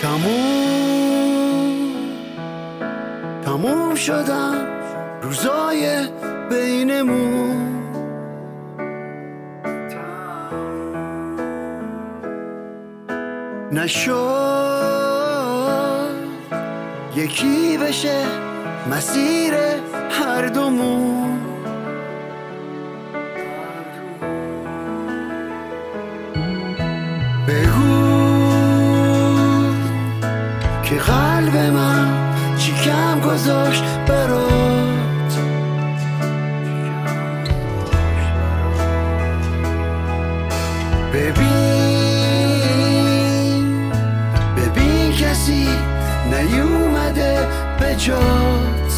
تموم شدن روزای بینمون، نشد یکی بشه مسیر هر دومون. بگو که قلب من چی کم گذاشت برات، ببین کسی نیومده به جات.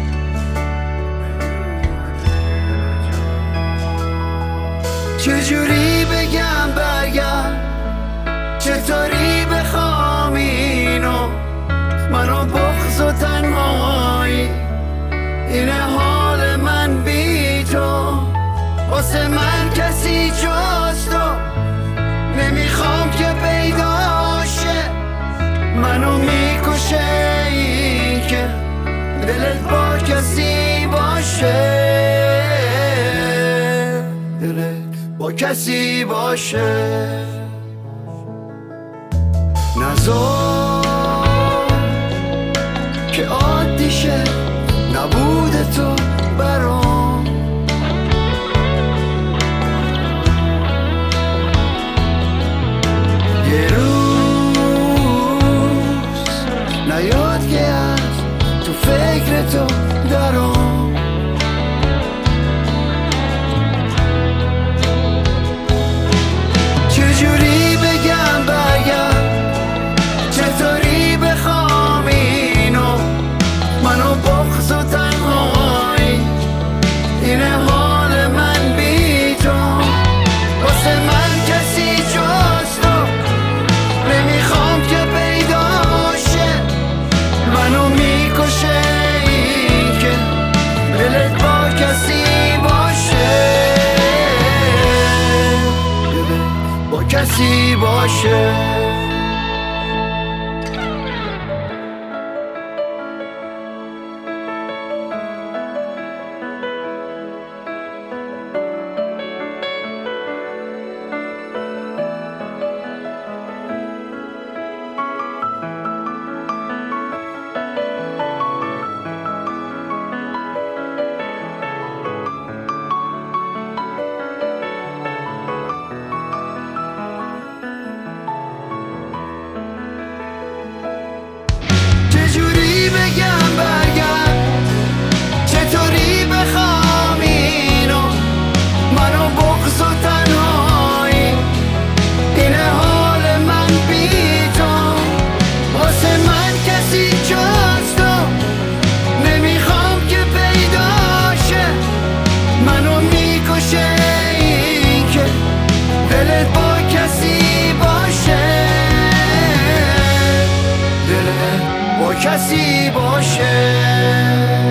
چجوری بگم برگرد، چطوری بخوام اینو، منو بغض و تنهایی، اینه حال من بی تو. واسه من کسی جز تو نمیخوام که پیداشه، منو میکشه این که دلت با کسی باشه، دلت با کسی باشه. نذار که عادی شه نبود تو برام، یه روز نیاد که از تو فکر تو درام. چجوری بگم برگرد، چطوری بخوام اینو، منو بغض و تنهایی، اینه حال من بی تو. واسه من کسی جز تو نمیخوام که پیداشه، منو میکشه این که دلت با کسی باشه، دلت با کسی باشه. چجوری بگم برگرد، چطوری بخوام اینو، منو بغض و تنهایی، اینه حال من بی تو. واسه من کسی جز تو نمیخوام که پیداشه، منو میکشه این که دلت با کسی باشه، دلت با کسی باشه.